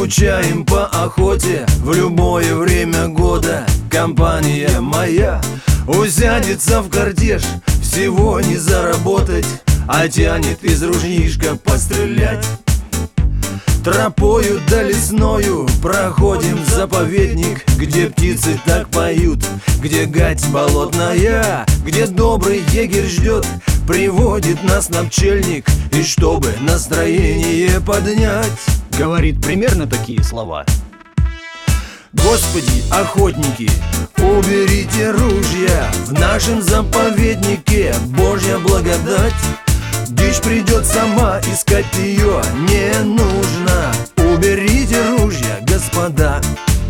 Скучаем по охоте в любое время года. Компания моя усядется в кортеж, всего не заработать, а тянет из ружьишка пострелять. Тропою да лесною проходим заповедник, где птицы так поют, где гать болотная, где добрый егерь ждет, приводит нас на пчельник, и чтобы настроение поднять, говорит примерно такие слова: Господи, охотники, уберите ружья, в нашем заповеднике Божья благодать. Дичь придет сама, искать ее не нужно. Уберите ружья, господа.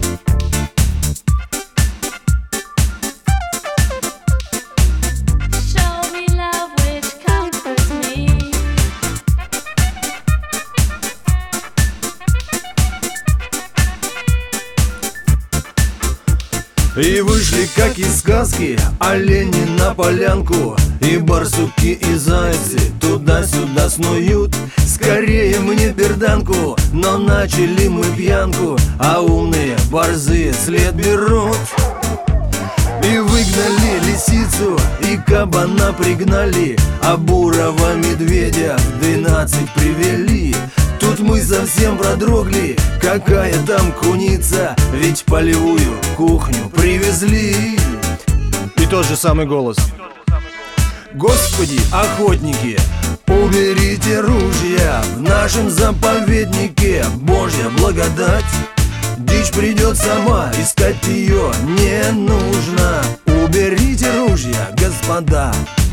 И вышли, как из сказки, олени на полянку, и барсуки, и зайцы туда-сюда снуют. Скорее мне берданку, но начали мы пьянку, а умные борзые след берут. И выгнали лисицу, и кабана пригнали, а бурого медведя в 12 привели. Тут мы совсем продрогли, какая там куница, ведь полевую кухню привезли. И тот же самый голос: Господи, охотники, уберите ружья, в нашем заповеднике Божья благодать. Дичь придет сама, искать ее не нужно. Уберите ружья, господа.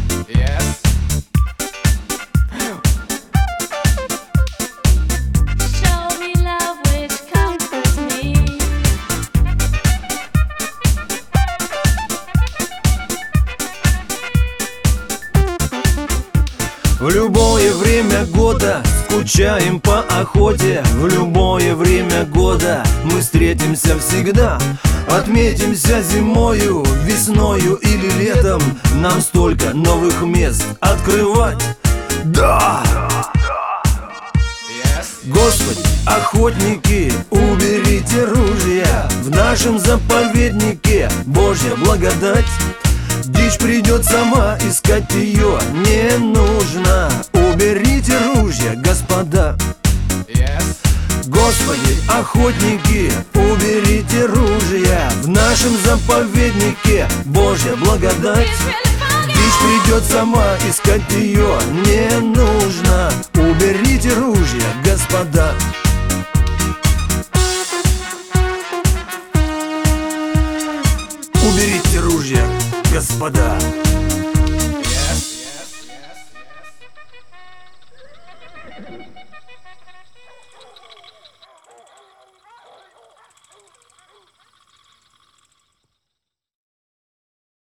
В любое время года скучаем по охоте. В любое время года мы встретимся всегда. Отметимся зимою, весною или летом. Нам столько новых мест открывать. Да! Господи, охотники, уберите ружья, в нашем заповеднике Божья благодать. Дичь придет сама, искать ее не нужно. Уберите ружья, господа. Господи, охотники, уберите ружья, в нашем заповеднике Божья благодать. Дичь придет сама, искать ее не нужно. Уберите ружья, господа. Уберите ружья, господа.